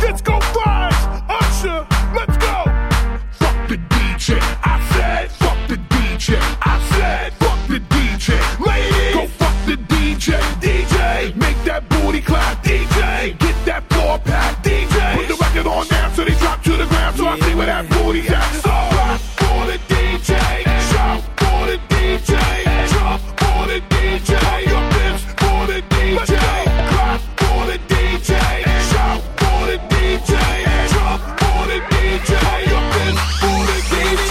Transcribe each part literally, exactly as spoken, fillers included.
Disco vibes, Usher, let's go. Fuck the D J, I said. Fuck the D J, I said. Fuck the D J, ladies, go fuck the D J. D J, make that booty clap. D J, get that floor pack. D J, put the record on now so they drop to the ground so I see where that booty's at. So rock for the D J, shout for the D J, drop for the D J, your lips for the D J, clap for the D J, shout for the D J, drop for the D J, your lips for the D J.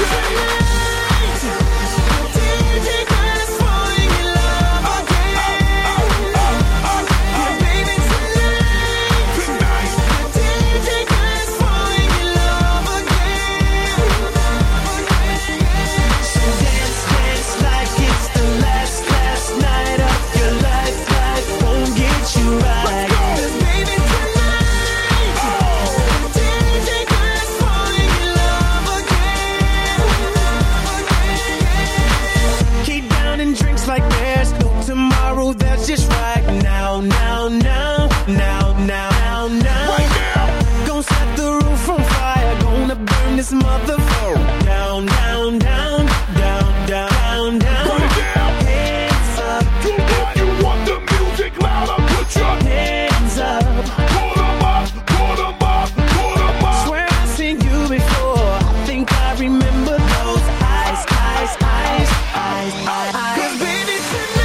Just right now, now, now, now, now, now, now. Right now. Gonna set the roof on fire. Gonna burn this motherfucker down, down, down, down, down, down. Burn it down. Hands up. If you want the music louder, put your hands up. Put them up, put them up, put them up. Swear I've seen you before. I think I remember those eyes, eyes, eyes, eyes, eyes, eyes. 'Cause baby tonight.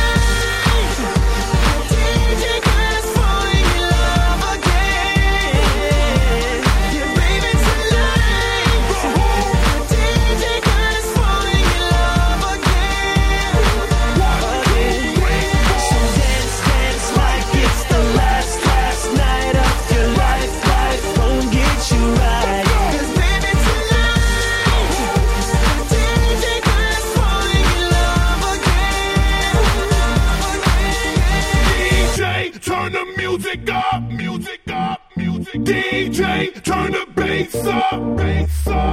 Turn the music up, music up, music. D J, turn the bass up, bass up.